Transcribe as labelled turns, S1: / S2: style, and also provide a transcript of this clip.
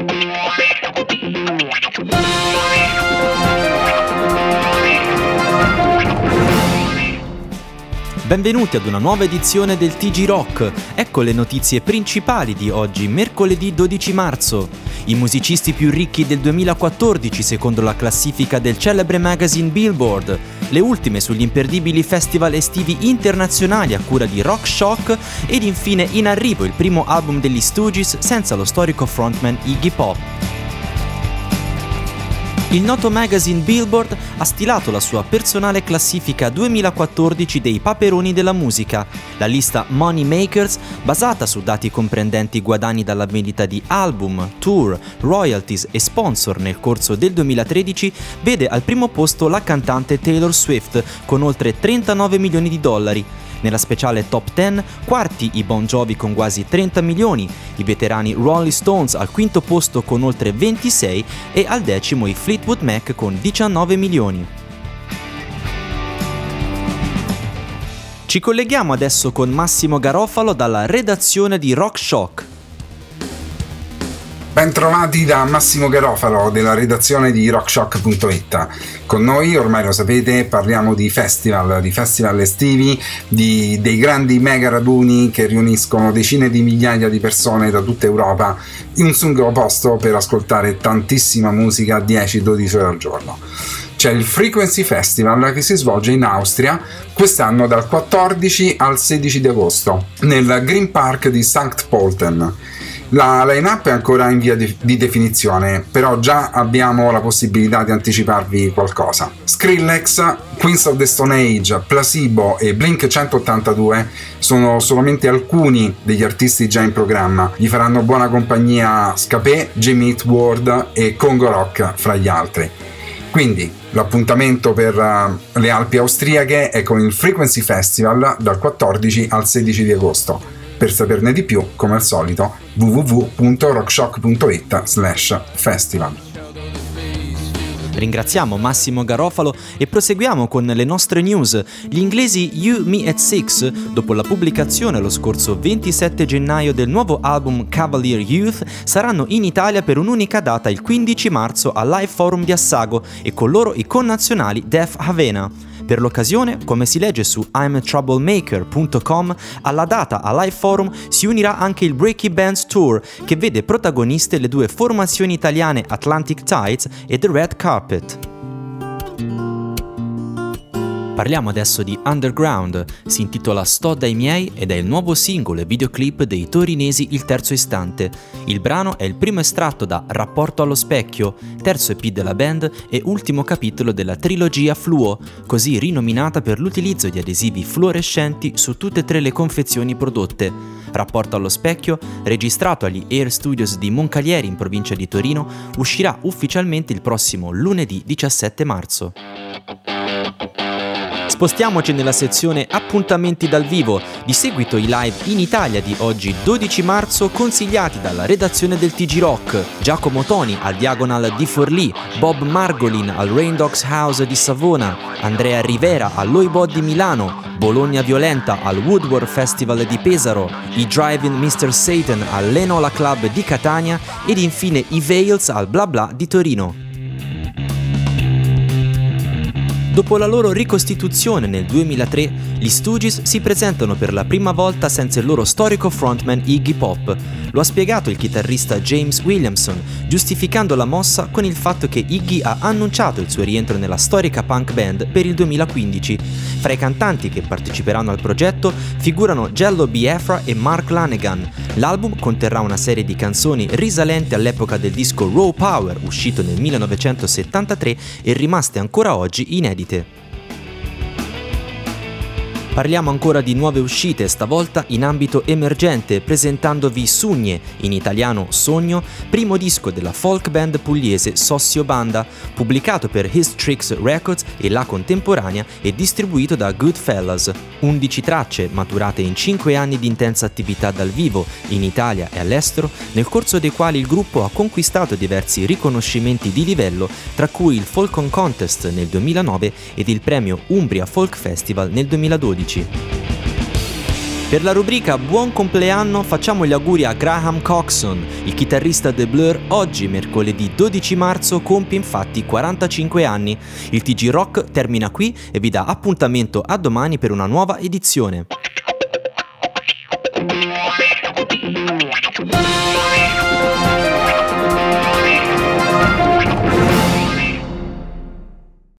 S1: Benvenuti ad una nuova edizione del TG Rock. Ecco le notizie principali di oggi, mercoledì 12 marzo. I musicisti più ricchi del 2014 secondo la classifica del celebre magazine Billboard. Le ultime sugli imperdibili festival estivi internazionali a cura di Rock Shock ed infine in arrivo il primo album degli Stooges senza lo storico frontman Iggy Pop. Il noto magazine Billboard ha stilato la sua personale classifica 2014 dei paperoni della musica. La lista Money Makers, basata su dati comprendenti guadagni dalla vendita di album, tour, royalties e sponsor nel corso del 2013, vede al primo posto la cantante Taylor Swift con oltre 39 milioni di dollari. Nella speciale Top 10, quarti i Bon Jovi con quasi 30 milioni, i veterani Rolling Stones al quinto posto con oltre 26 e al decimo i Fleetwood Mac con 19 milioni. Ci colleghiamo adesso con Massimo Garofalo dalla redazione di Rock Shock.
S2: Bentrovati da Massimo Garofalo della redazione di rockshock.it. Con noi, ormai lo sapete, parliamo di festival estivi, dei grandi mega raduni che riuniscono decine di migliaia di persone da tutta Europa in un singolo posto per ascoltare tantissima musica 10-12 ore al giorno. C'è il Frequency Festival che si svolge in Austria quest'anno dal 14 al 16 di agosto nel Green Park di St. Pölten. La line-up è ancora in via di definizione, però già abbiamo la possibilità di anticiparvi qualcosa. Skrillex, Queens of the Stone Age, Placebo e Blink 182 sono solamente alcuni degli artisti già in programma. Gli faranno buona compagnia Scapé, Jimmy Eat World e Congo Rock fra gli altri. Quindi l'appuntamento per le Alpi austriache è con il Frequency Festival dal 14 al 16 di agosto. Per saperne di più, come al solito, www.rockshock.it/festival.
S1: Ringraziamo Massimo Garofalo e proseguiamo con le nostre news. Gli inglesi You Me at Six, dopo la pubblicazione lo scorso 27 gennaio del nuovo album Cavalier Youth, saranno in Italia per un'unica data il 15 marzo al Live Forum di Assago e con loro i connazionali Def Havena. Per l'occasione, come si legge su I'mATroublemaker.com, alla data a Live Forum si unirà anche il Breaky Bands Tour, che vede protagoniste le due formazioni italiane Atlantic Tides e The Red Carpet. Parliamo adesso di Underground, si intitola Sto dai miei ed è il nuovo singolo e videoclip dei torinesi Il Terzo Istante. Il brano è il primo estratto da Rapporto allo specchio, terzo EP della band e ultimo capitolo della trilogia Fluo, così rinominata per l'utilizzo di adesivi fluorescenti su tutte e tre le confezioni prodotte. Rapporto allo specchio, registrato agli Air Studios di Moncalieri in provincia di Torino, uscirà ufficialmente il prossimo lunedì 17 marzo. Spostiamoci nella sezione appuntamenti dal vivo, di seguito i live in Italia di oggi 12 marzo consigliati dalla redazione del TG Rock: Giacomo Toni al Diagonal di Forlì, Bob Margolin al Rain Dogs House di Savona, Andrea Rivera all'Oibod di Milano, Bologna Violenta al Woodward Festival di Pesaro, i Drive-In Mr. Satan all'Enola Club di Catania ed infine i Veils al Bla Bla di Torino. Dopo la loro ricostituzione nel 2003, gli Stooges si presentano per la prima volta senza il loro storico frontman Iggy Pop. Lo ha spiegato il chitarrista James Williamson, giustificando la mossa con il fatto che Iggy ha annunciato il suo rientro nella storica punk band per il 2015. Fra i cantanti che parteciperanno al progetto figurano Jello Biafra e Mark Lanegan. L'album conterrà una serie di canzoni risalenti all'epoca del disco Raw Power, uscito nel 1973 e rimaste ancora oggi inedite. Parliamo ancora di nuove uscite, stavolta in ambito emergente, presentandovi Sugne, in italiano Sogno, primo disco della folk band pugliese Sossio Banda, pubblicato per His Tricks Records e La Contemporanea e distribuito da Goodfellas. 11 tracce maturate in 5 anni di intensa attività dal vivo, in Italia e all'estero, nel corso dei quali il gruppo ha conquistato diversi riconoscimenti di livello, tra cui il Folkon Contest nel 2009 ed il premio Umbria Folk Festival nel 2012. Per la rubrica Buon compleanno facciamo gli auguri a Graham Coxon, il chitarrista The Blur. Oggi, mercoledì 12 marzo, compie infatti 45 anni. Il TG Rock termina qui e vi dà appuntamento a domani per una nuova edizione.